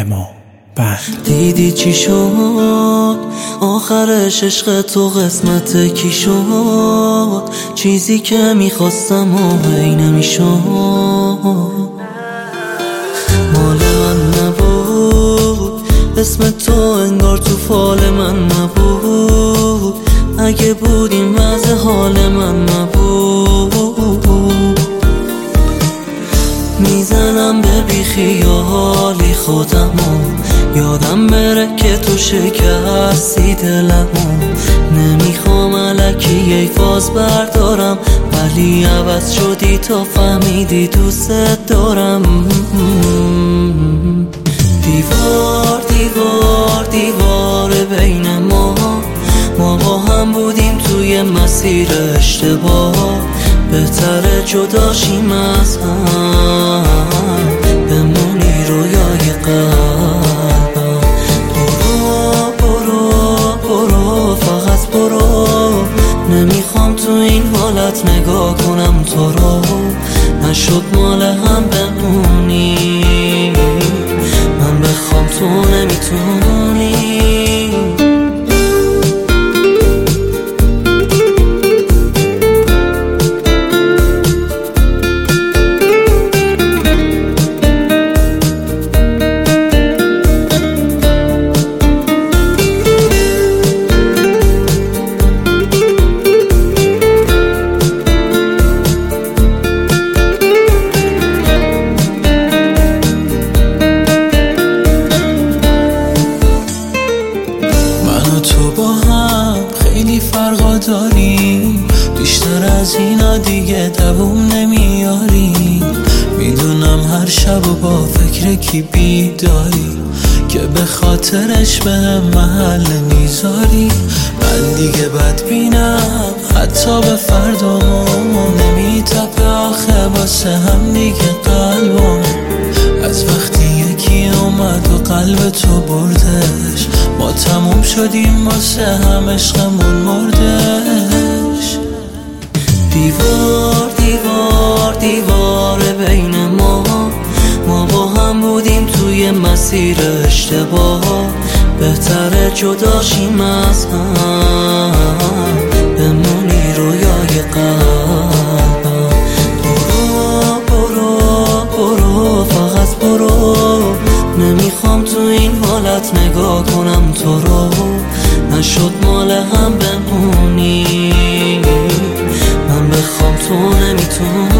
اما بند. دیدی چی شد آخرش؟ عشق تو قسمت کی شد؟ چیزی که میخواستم و هی نمیشد. مال من نبود، اسم تو انگار تو فال من نبود. اگه بود این وضع حال من نبود. میزنم به بیخیالی خودمو، یادم بره که تو شکستی دلمو. نمیخوام الکی ای فاز بردارم، ولی عوض شدی تا فهمیدی دوست دارم. دیوار دیوار دیوار بین ما با هم بودیم توی مسیر اشتباه. بهتره جداشیم از هم، بمونی رویای قلبم. برو برو برو فقط برو، نمیخوام تو این حالت نگاه کنم تو رو. نشد مال هم بمونی، من بخوام تو نمیتونی. فرقا داریم، بیشتر از اینا دیگه دووم نمیاری. میدونم هر شب و با فکر کی بیداری، که به خاطرش به محل میذاری. من دیگه بدبینم حتی به فردامون، نمیتپه آخه واسه هم دیگه قلبم. از وقتی یکی اومد و قلب تو بردش، ما تموم شدیم واسه هم عشقمون مردش. دیوار دیوار دیوار بین ما با هم بودیم توی مسیر اشتباه. بهتره جداشیم از هم، بمونی رویای قلبم. برو برو برو فقط برو، نمیخوام تو این حالت نگاه کنم تو رو. نشد مال هم بمونی، من بخوام تو نمیتونی.